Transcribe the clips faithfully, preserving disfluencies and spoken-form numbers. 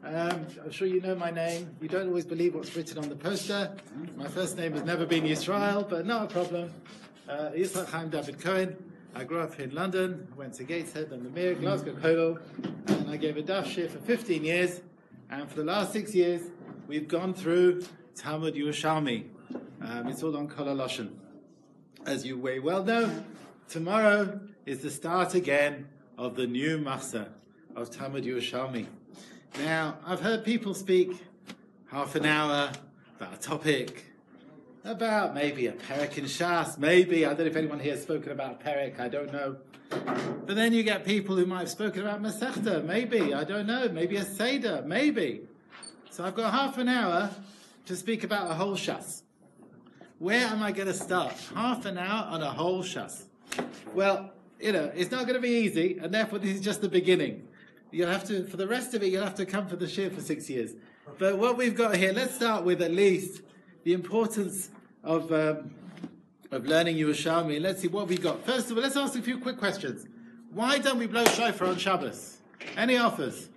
Um, I'm sure you know my name. You don't always believe what's written on the poster. My first name has never been Yisrael, but not a problem. Uh, Yitzhak Chaim David Cohen. I grew up in London, went to Gateshead and the Mir, Glasgow Kollel, and I gave a daf shir for fifteen years. And for the last six years, we've gone through Talmud Yerushalmi. Um, it's all on Kol HaLashon. As you very well know, tomorrow is the start again of the new Machzor of Talmud Yerushalmi. Now, I've heard people speak half an hour about a topic, about maybe a perek in Shas, maybe, I don't know if anyone here has spoken about perek, I don't know. But then you get people who might have spoken about Masechta, maybe, I don't know, maybe a Seder, maybe. So I've got half an hour to speak about a whole Shas. Where am I going to start? Half an hour on a whole Shas. Well, you know, it's not going to be easy, and therefore this is just the beginning. You'll have to, for the rest of it, you'll have to come for the shir for six years. But what we've got here, let's start with at least the importance of um, of learning Yerushalmi. Let's see what we got. First of all, let's ask a few quick questions. Why don't we blow shofar on Shabbos? Any offers?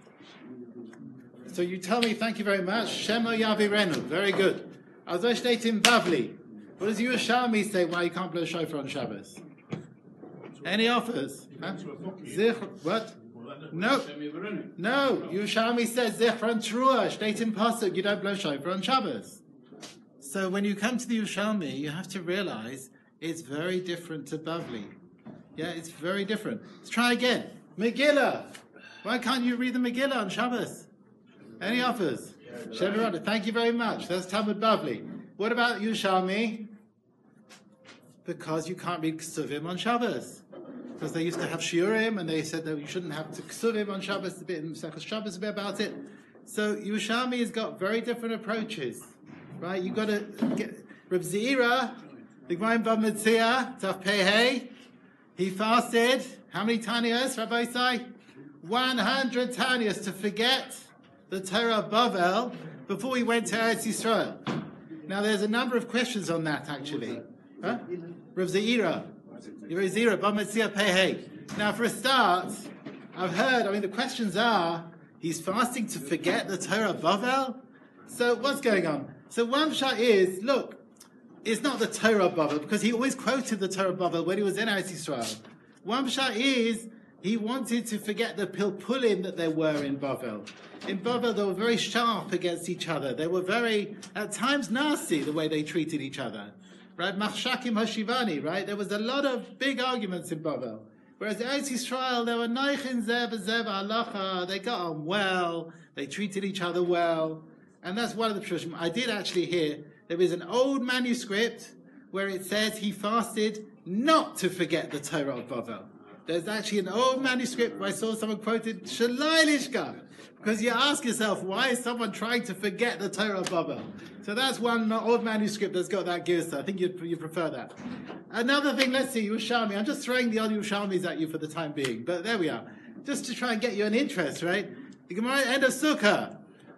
So you tell me, thank you very much. Shema Yavirenu, very good. Azoi Shteitim Bavli. What does Yerushalmi say why you can't blow shofar on Shabbos? Any offers? Huh? Zich, what? No, no. Yerushalmi says Zichron Trua, Shteitim Pasuk. You don't blow shofar on Shabbos. So when you come to the Yerushalmi, you have to realize it's very different to Bavli. Yeah, it's very different. Let's try again. Megillah. Why can't you read the Megillah on Shabbos? Any offers? Shemirah, thank you very much. That's Talmud Bavli. What about Yerushalmi? Because you can't read Ksuvim on Shabbos. Because they used to have shiurim, and they said that you shouldn't have to ksuvim on Shabbos, a bit in Sechus Shabbos a bit about it. So Yerushalmi has got very different approaches, right? You've got to get Reb Zeira, the Gemara in Bava Metzia, Taf Pei, he fasted how many tanios, Rabbi Isai? one hundred tanios to forget the Torah of Bavel before he went to Eretz Yisrael. Now there's a number of questions on that actually. Huh? Reb Zeira. Now, for a start, I've heard, I mean, the questions are, he's fasting to forget the Torah of Bavel? So, what's going on? So, one shot is, look, it's not the Torah of Bavel, because he always quoted the Torah of Bavel when he was in Eretz Yisrael. One shot is, he wanted to forget the pilpulim that there were in Bavel. In Bavel, they were very sharp against each other. They were very, at times, nasty, the way they treated each other. Right, Machshakim Hashivani, right? There was a lot of big arguments in Bavel. Whereas in Eretz Yisrael, there were Neichin Zev Zev Halacha. They got on well. They treated each other well. And that's one of the traditions. I did actually hear there is an old manuscript where it says he fasted not to forget the Torah of Bavel. There's actually an old manuscript where I saw someone quoted Shalai Lishka. Because you ask yourself, why is someone trying to forget the Torah of Bavel? So that's one old manuscript that's got that girsa. I think you you prefer that. Another thing, let's see, Yerushalmi. I'm just throwing the old Yerushalmis at you for the time being, but there we are. Just to try and get you an interest, right? The Gemara end of Sukkah.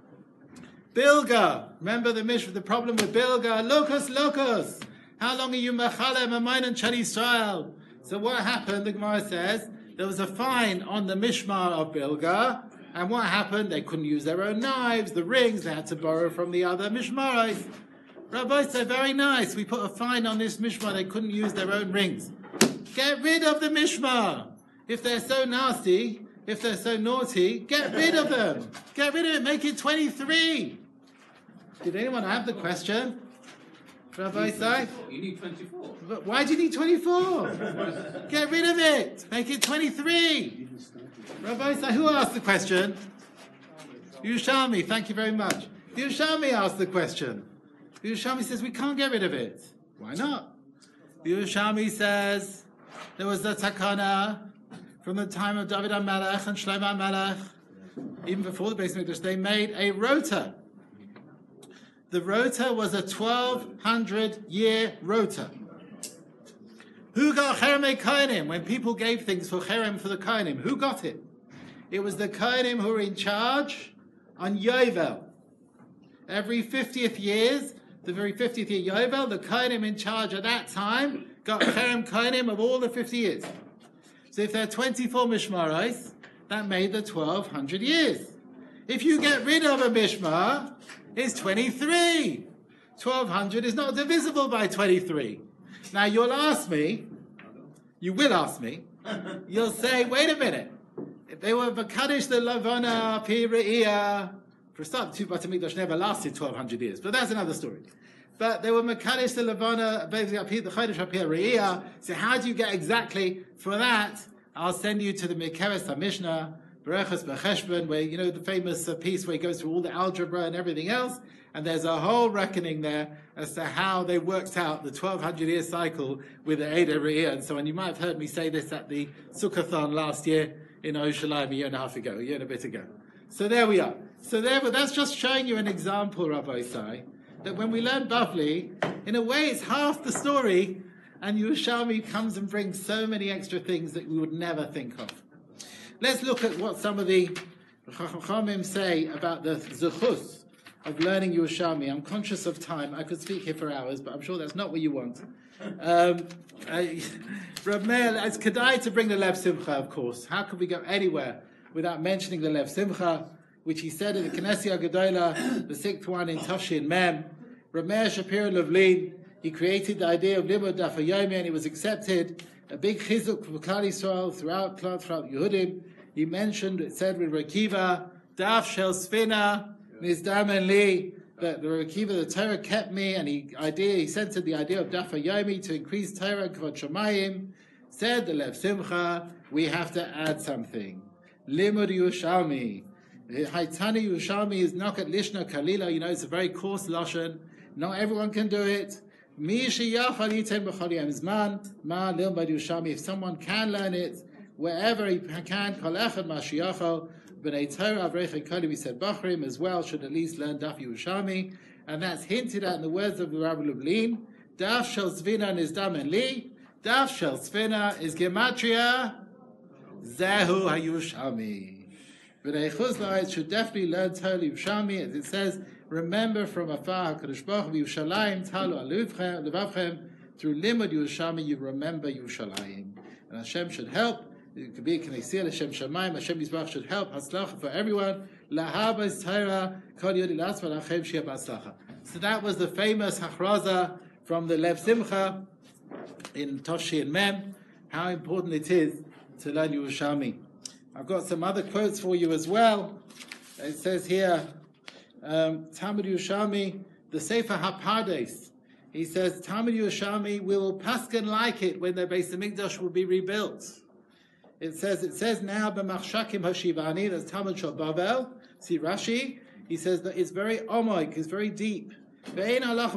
Bilga. Remember the Mish, the problem with Bilga. Locus, locus. How long are you mechalem amayin and Chad Yisrael? So what happened, the Gemara says, there was a fine on the Mishmar of Bilga. And what happened? They couldn't use their own knives, the rings, they had to borrow from the other mishmaros. Rabbi said, very nice, we put a fine on this mishmar, they couldn't use their own rings. Get rid of the mishmar. If they're so nasty, if they're so naughty, get rid of them. Get rid of it, make it twenty-three. Did anyone have the question? Rabbi say? You need twenty-four. But why do you need twenty-four? Get rid of it, make it twenty-three. Rabbi Say, who asked the question? Yerushalmi, thank you very much. Yerushalmi asked the question. Yerushalmi says, we can't get rid of it. Why not? Yerushalmi says, there was a takana from the time of David HaMelech and Shlomo HaMelech, even before the Beis Mikdash, they made a rota. The rota was a twelve hundred year rota. Who got Cherem Kohanim? When people gave things for Cherem for the Kohanim, who got it? It was the Kohanim who were in charge on Yovel. Every fiftieth years, the very fiftieth year Yovel, the Kohanim in charge at that time got Cherem Kohanim of all the fifty years. So if there are twenty-four Mishmaros, that made the twelve hundred years. If you get rid of a mishmar, it's twenty-three. twelve hundred is not divisible by twenty-three. Now you'll ask me, you will ask me, you'll say, wait a minute, if they were Bakadish the Lavana Pi Re'iyah, for a start, the two Beit HaMikdash never lasted twelve hundred years, but that's another story. But they were Makadish the Lavana, the Chodesh HaPi Re'iyah. So how do you get exactly for that? I'll send you to the Mikeres HaMishnah, Berechos B'Cheshbon, where, you know, the famous uh, piece where he goes through all the algebra and everything else, and there's a whole reckoning there as to how they worked out the twelve hundred year cycle with the Eidah Re'iyah and so on. You might have heard me say this at the Sukkathon last year in Yerushalayim a year and a half ago, a year and a bit ago. So there we are. So there, that's just showing you an example, Rabbi Isai, that when we learn Bavli, in a way it's half the story, and Yerushalmi comes and brings so many extra things that we would never think of. Let's look at what some of the Chachamim say about the Zechus of learning Yerushalmi. I'm conscious of time. I could speak here for hours, but I'm sure that's not what you want. Um, I, Rav Meir, it's Kedai to bring the Lev Simcha, of course. How could we go anywhere without mentioning the Lev Simcha, which he said in the Knesset Gedola, the sixth one in Tafshin Mem. Rav Meir Shapiro Lovlin, he created the idea of Limud Daf HaYomi, and it was accepted. A big chizuk for Klal Yisrael throughout throughout Yehudim. He mentioned, it said with Rekiva, Daf Shel Sfina Nizdamen Li, that the Rekiva, the Torah kept me, and he idea he centered the idea of Daf HaYomi to increase Torah Kvod Shamayim. Said the Lev Simcha, we have to add something. Limud Yerushalmi. Haitani Yerushalmi is Nakat Lishna Kalila. You know, it's a very coarse lashon. Not everyone can do it. If someone can learn it, wherever he can, we said Bachrim as well should at least learn Daf Yerushalmi, and that's hinted at in the words of the Rabbi Lublin. Daf Shel Zvina Nizdam and Li. Daf Shel Zvina is Gematria Zehu HaYerushalmi. B'nai Chuzla should definitely learn Torah Yerushalmi, as it says, remember from afar HaKadosh Baruch Hu Yerushalayim Talu Levavchem. Through Limud Yerushalmi you remember Yerushalayim, and Hashem should help. It could be Knesset Hashem Shamayim. Hashem Yisbarach should help Haslacha for everyone. Lahabas Torah Kol Yodi Lasva Lachem Shia B'Haslacha. So that was the famous Hachraza from the Lev Simcha in Toshi and Mem. How important it is to learn Yerushalmi. I've got some other quotes for you as well. It says here, um, Talmud Yerushalmi, the Sefer HaPardes. He says, Talmud Yerushalmi, we will paskin like it when the Beis HaMikdash will be rebuilt. It says, it says now, B'machshakim HaShivani, that's Talmud Shel Bavel. See Rashi, he says that it's very omoik, it's very deep. I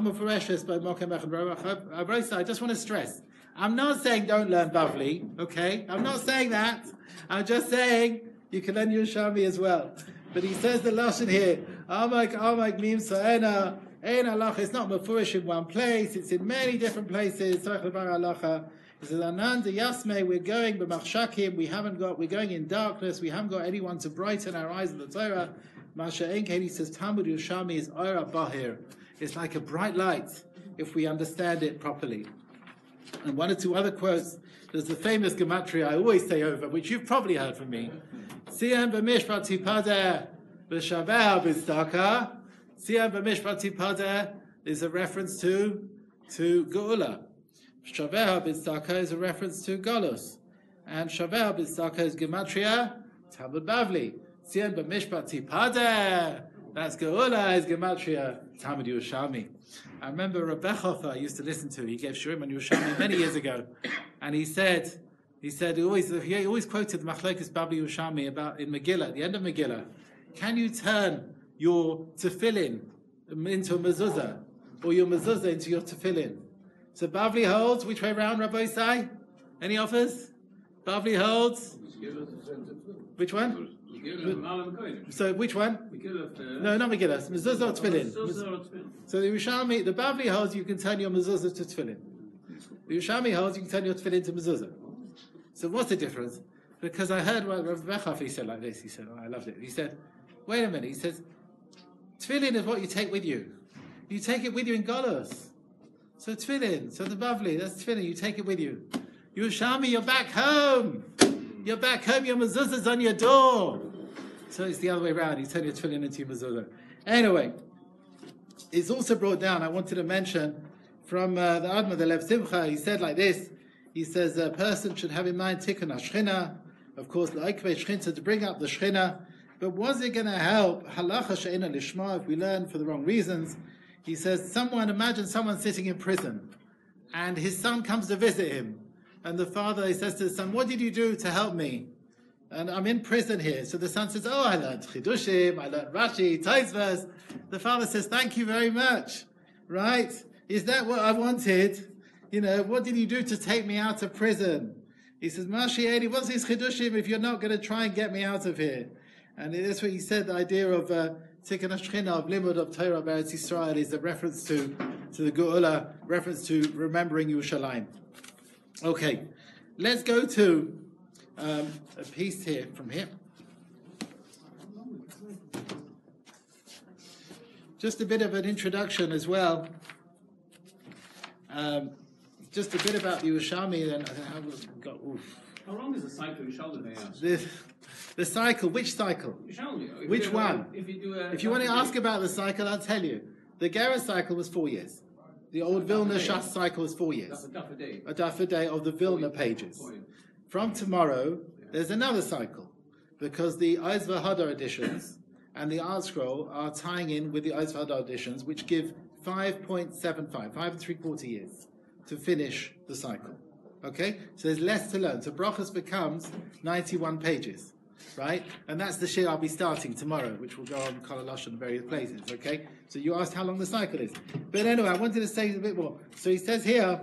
just want to stress, I'm not saying don't learn Bavli, okay? I'm not saying that. I'm just saying you can learn Yerushalmi as well. But he says the lashon here, Amak Amak Mim Sa'ena, Ein Halacha. It's not mafurish in one place. It's in many different places. He says, Ananda Yasme, we're going b'machshakim. We haven't got. We're going in darkness. We haven't got anyone to brighten our eyes of the Torah. Masha Enkein, he says, Talmud Yerushalmi is Ora Bahir. It's like a bright light if we understand it properly. And one or two other quotes. There's the famous gematria I always say over, which you've probably heard from me. Siyam b'mishpat tipadeh b'shaveh b'zdaka. Siyam b'mishpat tipadeh is a reference to to Geula. Shaveh b'zdaka is a reference to Golus. And Shaveh b'zdaka is gematria Talmud Bavli. Siyam b'mishpat tipadeh, that's Geula, is gematria Talmud Yerushalmi. I remember Rebbe I used to listen to. He gave Shurim on Yerushalmi many years ago, and he said, he said he always he always quoted the Machlokes Bavli Yerushalmi about in Megillah, at the end of Megillah. Can you turn your tefillin into a mezuzah, or your mezuzah into your tefillin? So Bavli holds which way round, Rabbi Isai? Any offers? Bavli holds which one? So which one? No, not Megillah. Mezuzah or tefillin. So the Yerushalmi, the Bavli holds you can turn your mezuzah to tefillin. The Yerushalmi holds you can turn your tefillin to mezuzah. So what's the difference? Because I heard what Rav Bechafi said like this. He said, oh, I loved it. He said, wait a minute. He says, tefillin is what you take with you. You take it with you in Golos. So tefillin, so the Bavli, that's tefillin. You take it with you. Yerushalmi, you're back home. You're back home. Your mezuzah's on your door. So it's the other way around. You turn your tefillin into your mezuzah. Anyway, it's also brought down, I wanted to mention, from uh, the Admor, the Lev Simcha, he said like this, he says a person should have in mind tikkun hashchina, of course, l'oikvei shchina, to bring up the shchina, but was it going to help halacha she'ena lishma if we learn for the wrong reasons? He says, someone, imagine someone sitting in prison, and his son comes to visit him, and the father, he says to his son, what did you do to help me? And I'm in prison here. So the son says, oh, I learned Chidushim, I learned Rashi, Taisvas. The father says, thank you very much. Right? Is that what I wanted? You know, what did you do to take me out of prison? He says, Mashi Edi, what's these Chidushim if you're not going to try and get me out of here? And that's what he said, the idea of uh, Tikkun HaShechina, of Limud of Torah Beretz Yisrael, is a reference to, to the Geula, reference to remembering Yerushalayim. Okay, let's go to Um, a piece here from here. Just a bit of an introduction as well. Um, just a bit about the Yerushalmi. Then how got. Oof. How long is the cycle Yerushalmi? They ask. The, the cycle. Which cycle? Yerushalmi. Which one? A, if you do a, if you want to ask about the cycle, I'll tell you. The Gera cycle was four years. The old Vilna Shas cycle was four years. A daf a day. A daf a day of the Vilna pages. From tomorrow, there's another cycle, because the Oz V'Hadar editions and the Art Scroll are tying in with the Oz V'Hadar editions, which give five point seven five, five and three quarter years to finish the cycle. Okay? So there's less to learn. So Brachos becomes ninety-one pages, right? And that's the shir I'll be starting tomorrow, which will go on Kol HaLashon in various places, okay? So you asked how long the cycle is. But anyway, I wanted to say a bit more. So he says here,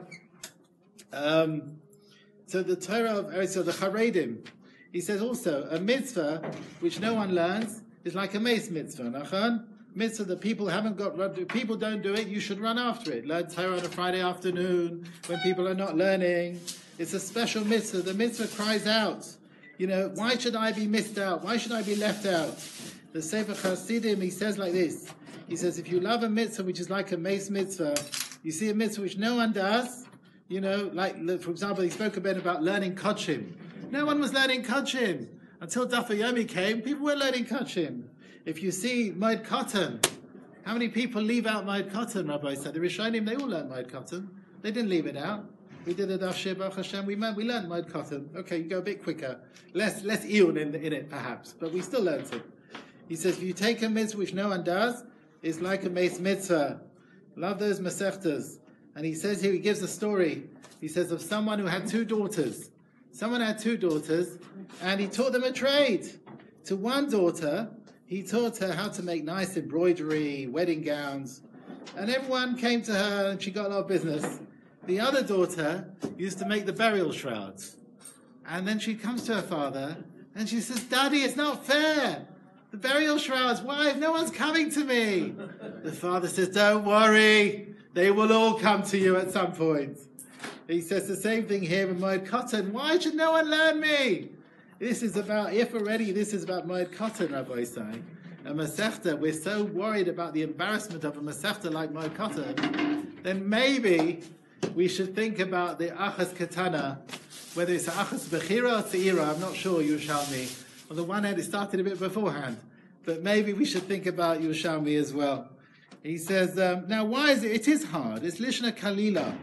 um, so the Torah of Eretz, so the Charedim, he says also, a mitzvah which no one learns is like a mace mitzvah. Nachon? Mitzvah that people haven't got, people don't do it, you should run after it. Learn Torah on a Friday afternoon when people are not learning. It's a special mitzvah. The mitzvah cries out, you know, why should I be missed out? Why should I be left out? The Sefer Chassidim, he says like this. He says, if you love a mitzvah which is like a mace mitzvah, you see a mitzvah which no one does, you know, like, for example, he spoke a bit about learning Kodshim. No one was learning Kodshim. Until Daf Yomi came, people were learning Kodshim. If you see Moed Katan, how many people leave out Moed Katan, Rabbi said? The Rishonim, they all learned Moed Katan. They didn't leave it out. We did a Daf Shir Baruch Hashem, we, we learned Moed Katan. Okay, you go a bit quicker. Less less iyun in, in it, perhaps, but we still learned it. He says, if you take a mitzvah which no one does, it's like a mace mitzvah. Love those Masechtas. And he says here, he gives a story. He says of someone who had two daughters. Someone had two daughters, and he taught them a trade. To one daughter, he taught her how to make nice embroidery, wedding gowns, and everyone came to her, and she got a lot of business. The other daughter used to make the burial shrouds. And then she comes to her father, and she says, Daddy, it's not fair. The burial shrouds, why? No one's coming to me. The father says, don't worry. They will all come to you at some point. He says the same thing here in Moed Katan. Why should no one learn me? This is about, if already this is about Moed Katan, Rabbi say, a Masechta, we're so worried about the embarrassment of a Masechta like Moed Katan, then maybe we should think about the Achas Katana, whether it's Achas Bechira or Tzira, I'm not sure, Yerushalmi. On the one hand, it started a bit beforehand, but maybe we should think about Yerushalmi as well. He says, um, now why is it? It is hard. It's Lishna Kalila.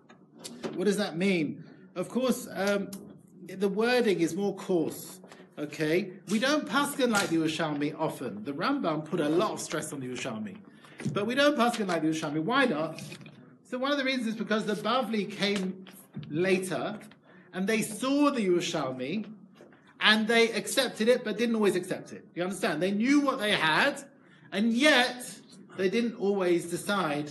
What does that mean? Of course, um, the wording is more coarse. Okay? We don't paskin like the Yerushalmi often. The Rambam put a lot of stress on the Yerushalmi. But we don't paskin like the Yerushalmi. Why not? So one of the reasons is because the Bavli came later, and they saw the Yerushalmi, and they accepted it, but didn't always accept it. You understand? They knew what they had, and yet they didn't always decide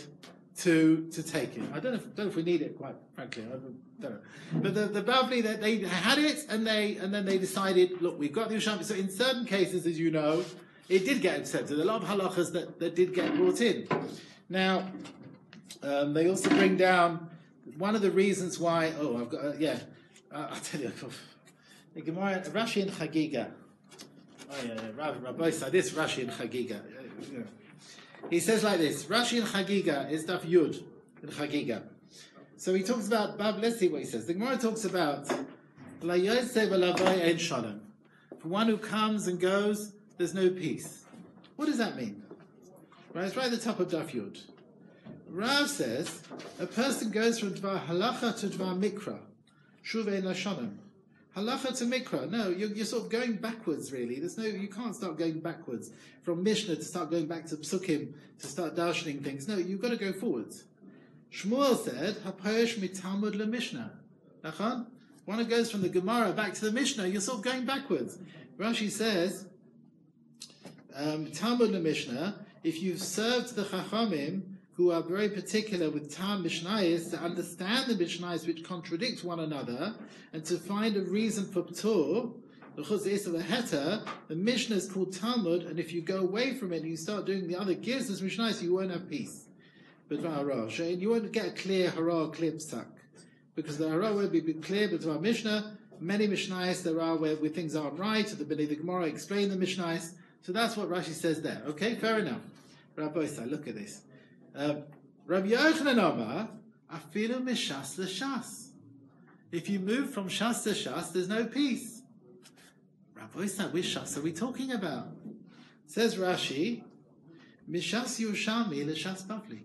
to to take it. I don't know if, don't know if we need it, quite frankly. I don't know. But the, the Bavli, they, they had it, and they and then they decided, look, we've got the Yerushalmi. So in certain cases, as you know, it did get accepted. A lot of halachas that, that did get brought in. Now, um, they also bring down one of the reasons why, oh, I've got, uh, yeah, uh, I'll tell you, the Gemara, Rashi and Chagiga. Oh, yeah, yeah, Rabbi, Rabbi said this, Rashi and Chagiga. Yeah. He says like this, Rashi and Chagiga is Daf Yud in Chagiga. So he talks about, Bab, let's see what he says. The Gemara talks about, La Yosef Alavai Ein Shalom. For one who comes and goes, there's no peace. What does that mean? Right, it's right at the top of Daf Yud. Rav says, a person goes from Dvar Halacha to Dvar Mikra, Shuvei Lashonim. Halacha to Mikra, no, you're, you're sort of going backwards, really. There's no, you can't start going backwards. From Mishnah to start going back to Psukim, to start darshaning things. No, you've got to go forwards. Shmuel said, Hapoyesh mitalmud le Mishnah. Nachon? One who goes from the Gemara back to the Mishnah, you're sort of going backwards. Rashi says, um, Talmud le Mishnah, if you've served the Chachamim, who are very particular with Tam Mishnayis, to understand the Mishnayis which contradict one another, and to find a reason for Ptur, the Mishnah is called Talmud, and if you go away from it and you start doing the other gifts as Mishnayis, you won't have peace. But you won't get a clear hara, clear psak. Because the hara won't be clear, but our Mishnah, many Mishnayis there are where, where things aren't right, the Bnei the Gemara explain the Mishnayis, so that's what Rashi says there. Okay, fair enough. Rabbi Isai, look at this. Um, Rabbi Yochanan Amar, afilu mishas l'shas. If you move from shas to shas, there's no peace. Rabbi Isai, which shas are we talking about? Says Rashi, mishas Yerushalmi l'shas Bavli.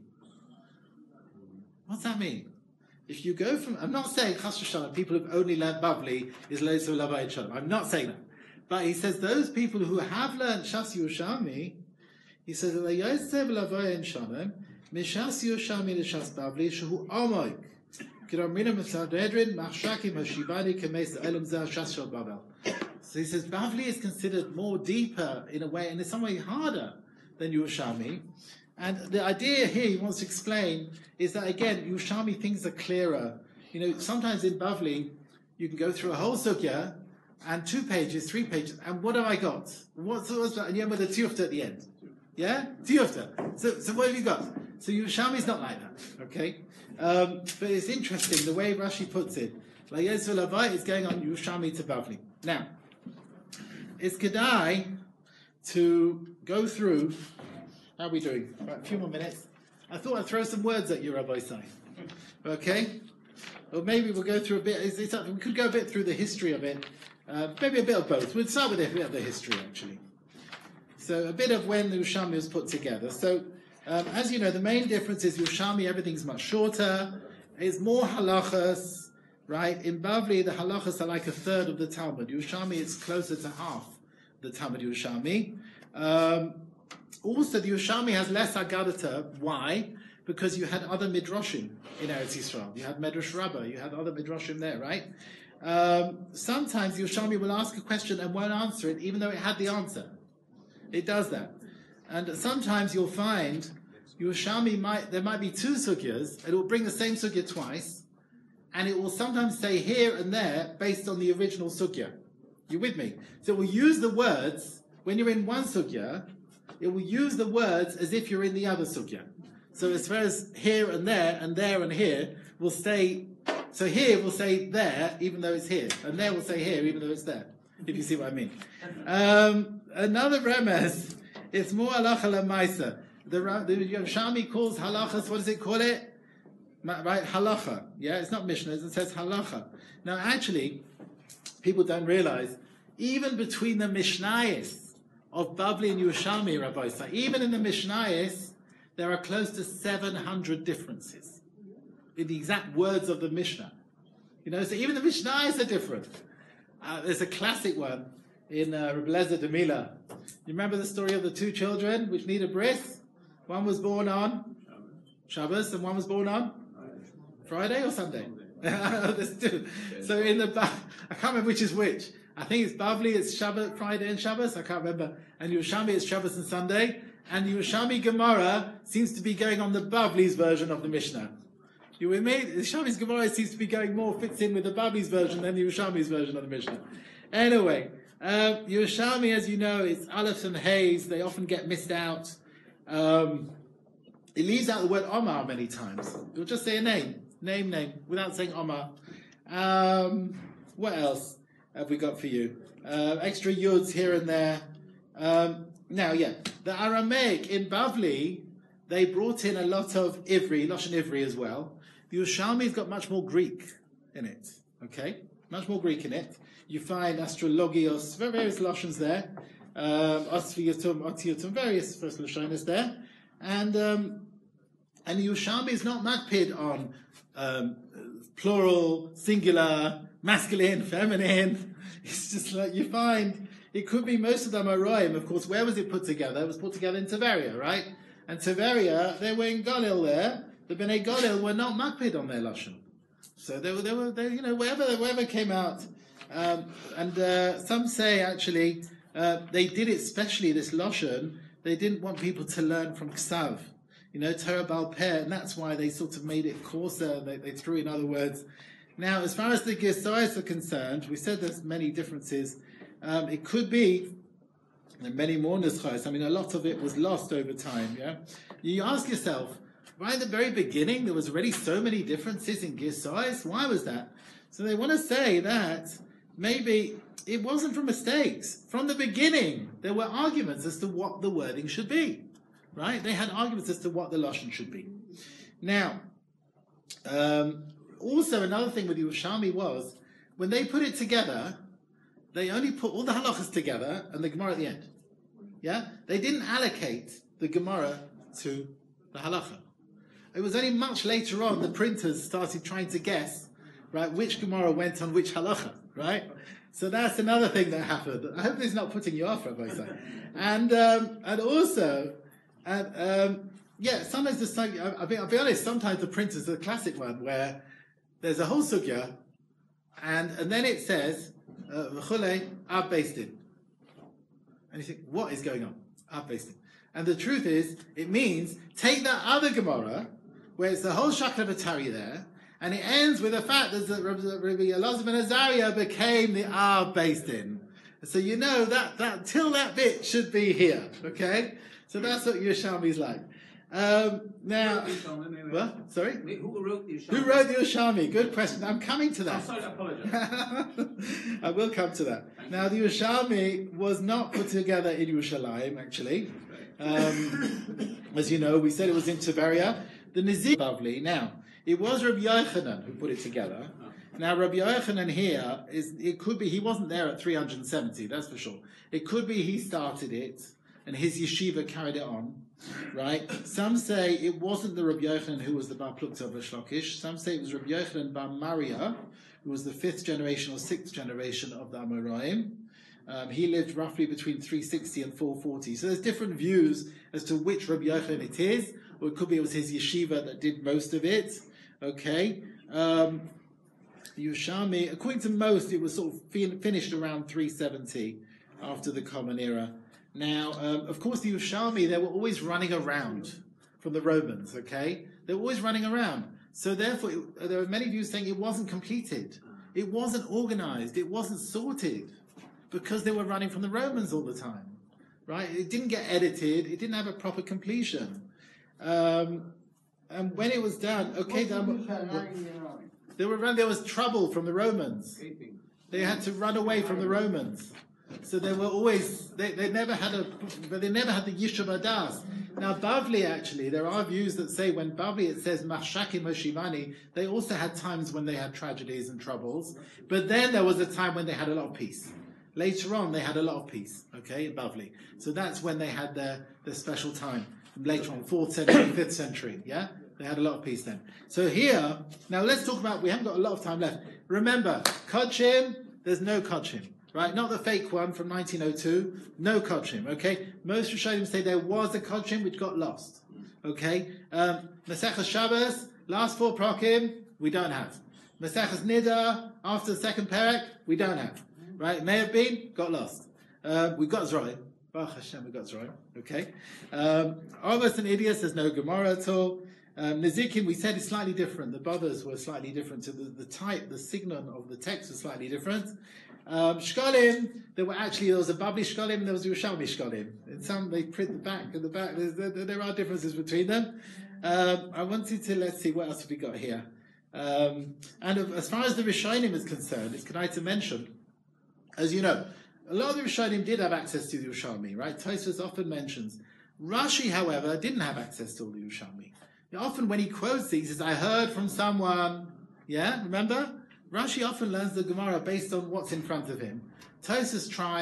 What's that mean? If you go from, I'm not saying chas v'shalom, people who've only learned Bavli is leisu lavai shalom. I'm not saying that. But he says those people who have learned shas Yerushalmi, he says that they yosef lavai in shalom, mishas Yerushalmi l'shas Bavli shehu omoik. Kiramina m'sadedrin machshakim hashivani kemes elam zeh shas shel Babel. So he says Bavli is considered more deeper in a way, and in some way harder than Yerushalmi. And the idea here he wants to explain is that, again, Yerushalmi things are clearer. You know, sometimes in Bavli, you can go through a whole sugya, and two pages, three pages, and what have I got? What's, what's that? And you end with a tiyufta at the end. Yeah? Tiyufta. So, so what have you got? So Yerushalmi is not like that, okay? Um, but it's interesting, the way Rashi puts it. Like Yosef Lavai is going on Yerushalmi to Bavli. Now, it's Kedai to go through. How are we doing? Right, a few more minutes. I thought I'd throw some words at you, Rabbi Isai. Okay? Or maybe we'll go through a bit. It's, it's, we could go a bit through the history of it. Uh, maybe a bit of both. We'll start with a bit of the history, actually. So a bit of when the Yerushalmi was put together. So, um, as you know, the main difference is Yerushalmi, everything's much shorter. It's more halachas, right? In Bavli, the halachas are like a third of the Talmud. Yerushalmi, it's closer to half the Talmud Yerushalmi. Um, Also, the Yerushalmi has less Agadata. Why? Because you had other Midrashim in Eretz Yisrael. You had Medrash Rabbah. You had other Midrashim there, right? Um, sometimes the Yerushalmi will ask a question and won't answer it, even though it had the answer. It does that. And sometimes you'll find Yerushalmi might, there might be two sugyas, it will bring the same sugya twice, and it will sometimes say here and there based on the original sugya. You with me? So it will use the words, when you're in one sugya, it will use the words as if you're in the other sugya. So as far as here and there, and there and here, will stay, so here will say there, even though it's here, and there will say here, even though it's there, if you see what I mean. Um, another remez, it's more halacha lemaisa. The, the Yerushalmi calls halachas, what does it call it? Right, halacha. Yeah, it's not Mishnah, it says halacha. Now actually, people don't realize, even between the Mishnayis of Bavli and Yerushalmi, Rabbi Isai, even in the Mishnayis, there are close to seven hundred differences in the exact words of the Mishnah. You know, so even the Mishnayis are different. Uh, there's a classic one in uh, Reb Lezer de Mila. You remember the story of the two children which need a bris? One was born on Shabbos and one was born on Friday or Sunday? There's two. So in the, I can't remember which is which. I think it's Bavli, it's Shabbat, Friday and Shabbos, I can't remember. And Yerushalmi, it's Shabbos and Sunday. And Yerushalmi Gemara seems to be going on the Bavli's version of the Mishnah. You with me? The Yerushalmi's Gemara seems to be going more, fits in with the Bavli's version than the Yerushalmi's version of the Mishnah. Anyway, uh, Yerushalmi, as you know, it's Aleph and Hayes. They often get missed out. Um, it leaves out the word Omar many times. It'll just say a name, name, name, without saying Omar. Um, what else have we got for you? Uh, extra yuds here and there. Um, now, yeah, the Aramaic in Bavli, they brought in a lot of Ivri, Lashon Ivri as well. The Yerushalmi's got much more Greek in it, okay? Much more Greek in it. You find astrologios, various Lashons there. um, Osviyatum, Otiyatum, various first Lashonis there. And um, and Yerushalmi is not makpid on um, plural, singular, masculine, feminine. It's just like you find, it could be most of them are Roim. Of course, where was it put together? It was put together in Tiberia, right? And Tiberia, they were in Galil there. The Bnei Galil were not makpid on their Lashon. So they were, they were, they, you know, wherever, wherever came out. Um, and uh, some say, actually, uh, they did it specially, this Lashon, they didn't want people to learn from Ksav. You know, Torah Baal Peh, and that's why they sort of made it coarser, they, they threw in other words. Now, as far as the Girsais are concerned, we said there's many differences. Um, it could be, and many more Nuschos, I mean, a lot of it was lost over time, yeah? You ask yourself, right at the very beginning, there was already so many differences in Girsais. Why was that? So they want to say that maybe it wasn't from mistakes. From the beginning, there were arguments as to what the wording should be. Right? They had arguments as to what the Lashon should be. Now, um, also another thing with Yerushalmi was, when they put it together, they only put all the halachas together and the Gemara at the end. Yeah? They didn't allocate the Gemara to the halacha. It was only much later on the printers started trying to guess, right, which Gemara went on which halacha, right? So that's another thing that happened. I hope this is not putting you off, Rabbi Isai. And um, and also, and um, yeah, sometimes the sug- I'll be, I'll be honest. Sometimes the printers are the classic one where there's a whole sugya, and and then it says v'chulei ab based in, and you think, what is going on? Ab based in, and the truth is, it means take that other Gemara where it's the whole Shakla V'Tari there, and it ends with the fact that Rabbi Elazar ben Azariah became the ab based in. So you know that that till that bit should be here, okay? So that's what Yerushalmi is like. Um, now, what? Sorry? Who wrote the Yerushalmi? Who wrote the Yerushalmi? Good question. I'm coming to that. Oh, sorry, I apologize. I will come to that. Now, the Yerushalmi was not put together in Yerushalayim, actually. Um, as you know, we said it was in Tiberia. The Nizik Bavli. Now, it was Rabbi Yochanan who put it together. Now, Rabbi Yochanan here, is it could be, he wasn't there at three hundred seventy, that's for sure. It could be he started it, and his yeshiva carried it on, right? Some say it wasn't the Rabbi Yochanan who was the Bar Plukta of Shlokish. Some say it was Rabbi Yochanan Bar Maria, who was the fifth generation or sixth generation of the Amoraim. Um, he lived roughly between three sixty and four forty. So there's different views as to which Rabbi Yochanan it is, or it could be it was his yeshiva that did most of it. Okay? Um, Yerushalmi, according to most, it was sort of fin- finished around three seventy after the Common Era. Now, um, of course, the Yerushalmi, they were always running around from the Romans, okay? They were always running around. So therefore, it, there are many views saying it wasn't completed. It wasn't organized. It wasn't sorted because they were running from the Romans all the time, right? It didn't get edited. It didn't have a proper completion. Um, and when it was done, okay, then, they were run, there was trouble from the Romans. They had to run away from the Romans. So they were always, they, they never had a, but they never had the Yishuv Adas. Now Bavli actually, there are views that say when Bavli it says Machshakim Hoshivani, they also had times when they had tragedies and troubles, but then there was a time when they had a lot of peace. Later on they had a lot of peace, okay, in Bavli. So that's when they had their, their special time. Later on, fourth century, fifth century, yeah? They had a lot of peace then. So here, now let's talk about, we haven't got a lot of time left. Remember, Kodshim, there's no Kodshim. Right, not the fake one from nineteen oh two. No Kodshim, okay? Most Rishonim say there was a Kodshim which got lost. Okay? Um, Maseches Shabbos, last four Prokim, we don't have. Maseches Nida, after the second Perek, we don't have. Right? It may have been, got lost. Uh, we got Zroim. Baruch Hashem, we got Zroim. Okay? Um, Ovos and Idias, there's no Gemara at all. Um, Nezikin, we said, is slightly different. The brothers were slightly different. So the, the type, the signon of the text was slightly different. Um, Shkolim, there were actually, there was a Bavli Shkolim and there was a Yerushalmi Shkolim. In some, they print the back and the back. There, there are differences between them. Um, I wanted to, let's see, what else have we got here? Um, and as far as the Rishonim is concerned, it's can to mention, as you know, a lot of the Rishonim did have access to the Yerushalmi, right? Tosfos often mentions. Rashi, however, didn't have access to all the Yerushalmi. Often when he quotes these, he says, I heard from someone, yeah, remember? Rashi often learns the Gemara based on what's in front of him. Tosfos tries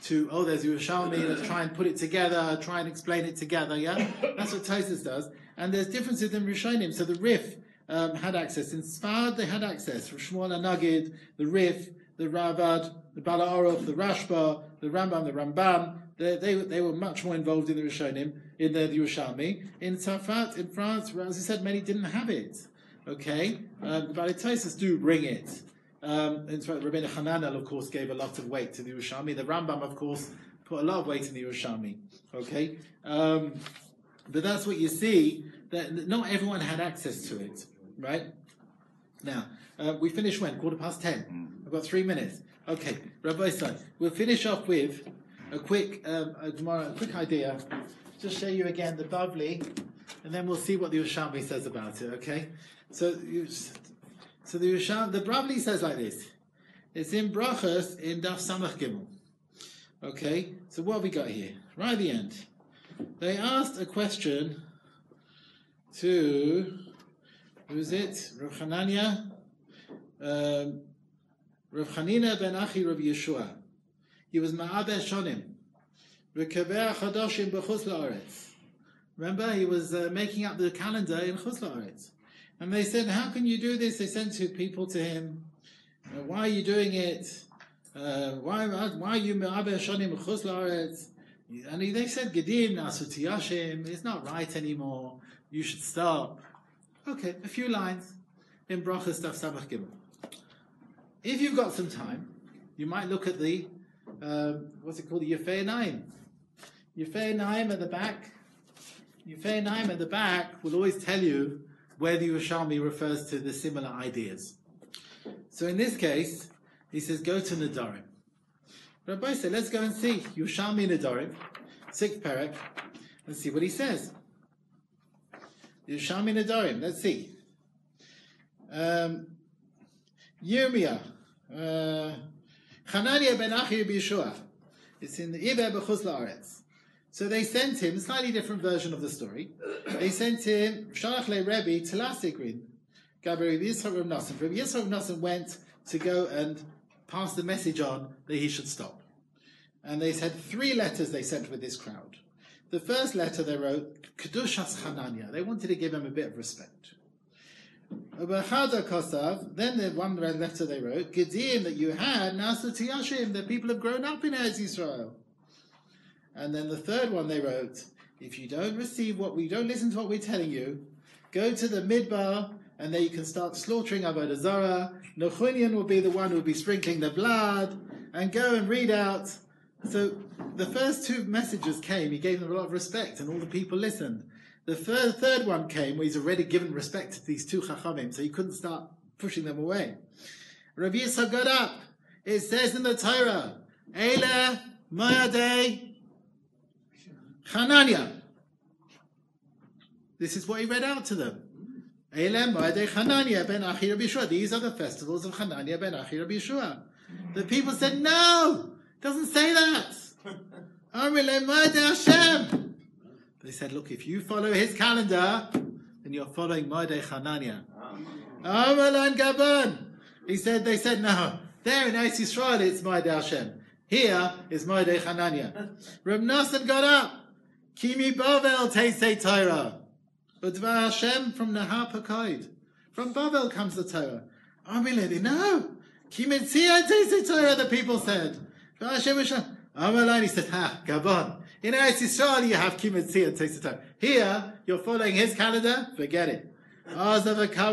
to, oh, there's Yerushalmi, let's try and put it together, try and explain it together, yeah? That's what Tosfos does. And there's differences in Rishonim. So the Rif um, had access. In Sfard, they had access. Shmuel HaNagid, the Rif, the Ravad, the Bala Aruch, the Rashba, the Rambam, the Ramban, they, they, they were much more involved in the Rishonim, in the, the Yerushalmi. In Tzafat, in France, as I said, many didn't have it. Okay? Um, the Baalei Tosfos do bring it. Um, in fact, Rabbeinu Hananel, of course, gave a lot of weight to the Yerushalmi. The Rambam, of course, put a lot of weight in the Yerushalmi. Okay? Um, but that's what you see, that not everyone had access to it. Right? Now, uh, we finish when? Quarter past ten. I've got three minutes. Okay, Rabbi Stein, we'll finish off with a quick, um, a, tomorrow, a quick idea. Just show you again the Bavli, and then we'll see what the Yerushalmi says about it. Okay, so you, so the Yerushalmi, the Bavli says like this. It's in Brachos in Daf Samach Gimel. Okay, so what have we got here? Right at the end, they asked a question to who's it? Rav Hanania. Um, Rav Chanina ben Achi Rav Yeshua. He was Ma'abeh Shonim. V'kaveh Chadoshim b'chutz la'aretz. Remember, he was uh, making up the calendar in chutz la'aretz. And they said, how can you do this? They sent two people to him. Uh, why are you doing it? Uh, why, why are you Ma'abeh Shonim b'chutz la'aretz? And he, they said, Gedim Nasuti Yashim. It's not right anymore. You should stop. Okay, a few lines in Brachos Daf Samach Gimel. If you've got some time, you might look at the, um, what's it called, the Yefei Naim. Yefei Naim at the back. Yefei Naim at the back will always tell you where the Yerushalmi refers to the similar ideas. So in this case, he says, go to Nedarim. Rabbi said, let's go and see Yerushalmi Nedarim, sixth parak, and see what he says. Yerushalmi Nedarim, let's see. Um, Yirmiyah, uh, Hanania ben Achi Yeshua. It's in the Iber b'chutz la'aretz. So they sent him, a slightly different version of the story. They sent him, Shalach le Rebbe, Telasigrin, Gabriel Yisrael Rav Nosson. Rabbi Yisrael Rav Nosson went to go and pass the message on that he should stop. And they said three letters they sent with this crowd. The first letter they wrote, Kedushas Hanania. They wanted to give him a bit of respect. Then the one letter they wrote, Gedim, that you had, Nasu Tiyashim, that people have grown up in Eretz Yisrael. And then the third one they wrote, if you don't receive what we don't listen to what we're telling you, go to the Midbar, and there you can start slaughtering Avodah Zarah. Nechunian will be the one who will be sprinkling the blood, and go and read out. So the first two messages came, he gave them a lot of respect, and all the people listened. The third, third one came where he's already given respect to these two Chachamim, so he couldn't start pushing them away. Rabbi Yitzchak got up. It says in the Torah, Eile Mayadei Hanania. This is what he read out to them. Eile Mayadei Hanania ben Achi Rabbi Yeshua. These are the festivals of Hanania ben Achi Rabbi Yeshua. The people said, no, it doesn't say that. Amrile Mayadei Hashem. They said, look, if you follow his calendar, then you're following Moedei Hanania. Amalan Gaban. He said, they said, no. There in Eretz Yisrael, it's Moedei Hashem. Here is Moedei Hanania. Reb Nosson got up. Kimi Bavel Teisei Torah. Udvar Hashem from Nahar Pakoid. From Bavel comes the Torah. Amiledi, no. Kimi Tzia Teisei Torah, the people said. Amalan, he said, ha, Gaban. In Eretz Yisrael, you have Kim Tzia and Teisei Torah. Here, you're following his calendar, forget it. And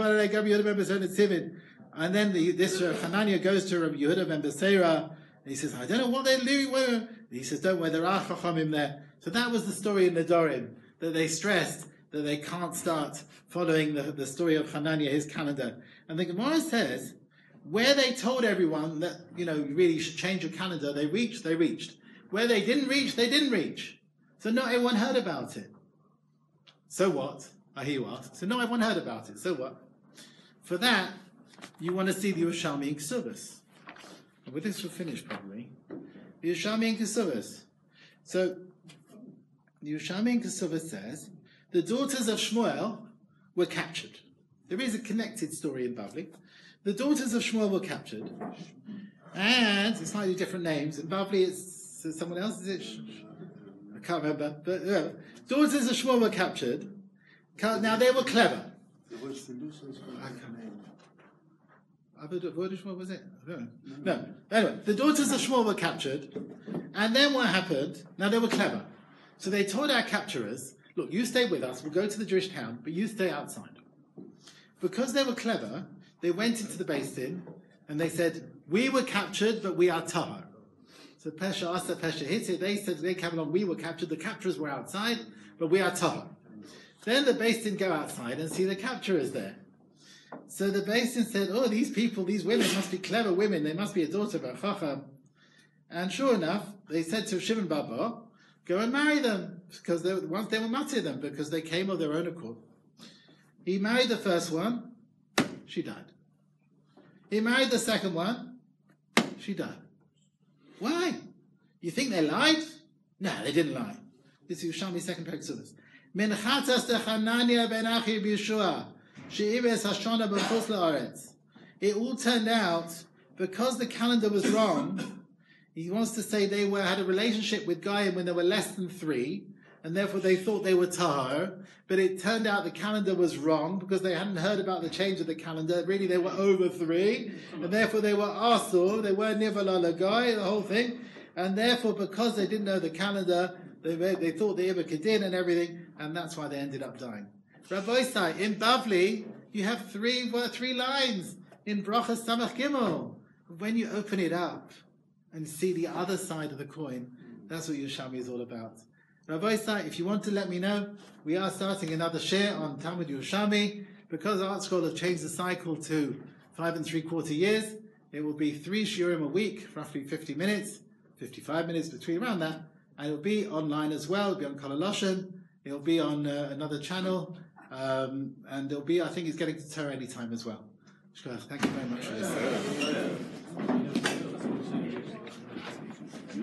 then the, this uh, Hanania goes to Rabbi Yehuda ben Beseira, and he says, I don't know what they're doing. He says, don't worry, there are Chachamim there. So that was the story in Nedarim, that they stressed that they can't start following the, the story of Hanania, his calendar. And the Gemara says, where they told everyone that, you know, you really should change your calendar, they reached, they reached. Where they didn't reach, they didn't reach. So not everyone heard about it. So what? I hear you ask. So not everyone heard about it. So what? For that, you want to see the Yerushalmi in Kesuvos. And with this we'll finish probably. The Yerushalmi in Kesuvos. So, the Yerushalmi in Kesuvos says, the daughters of Shmuel were captured. There is a connected story in Bavli. The daughters of Shmuel were captured. And, it's slightly different names. In Bavli it's So someone else? Is it? I can't remember. But yeah. Daughters of Shmuel were captured. Now they were clever. I can't What was it? No. no. Anyway, the daughters of Shmuel were captured, and then what happened? Now they were clever, so they told our capturers, "Look, you stay with us. We'll go to the Jewish town, but you stay outside." Because they were clever, they went into the basin and they said, "We were captured, but we are tahar." So Pesha Asa, Pesha Hitzit, they said they came along. We were captured. The capturers were outside, but we are tahar. Then the basin go outside and see the capturers there. So the basin said, "Oh, these people, these women must be clever women. They must be a daughter of a chacham." And sure enough, they said to Shimon Baba, "Go and marry them," because they, once they were martyred them because they came of their own accord. He married the first one, she died. He married the second one, she died. Why? You think they lied? No, they didn't lie. This is Yerushalmi second Periksulis. Min chatas de Hanania ben Achi b'Yeshua. It all turned out, because the calendar was wrong, he wants to say they were had a relationship with Goyim when they were less than three, and therefore they thought they were tahar, but it turned out the calendar was wrong, because they hadn't heard about the change of the calendar. Really, they were over three, and therefore they were asur, they were nivala lagoy, the whole thing, and therefore because they didn't know the calendar, they, they thought they were kedin and everything, and that's why they ended up dying. Rabbi Isai, in Bavli, you have three three lines in Brachas Samach Gimel. When you open it up and see the other side of the coin, that's what Yerushalmi is all about. Rabbi Isai, if you want to let me know, we are starting another share on Talmud Yerushalmi. Because Art Scroll have changed the cycle to five and three quarter years, it will be three shiurim a week, roughly fifty minutes, fifty-five minutes between, around that, and it will be online as well. It will be on Kol HaLashon. It will be on uh, another channel. Um, and there'll be, I think it's getting to Torah any time as well. Thank you very much for this.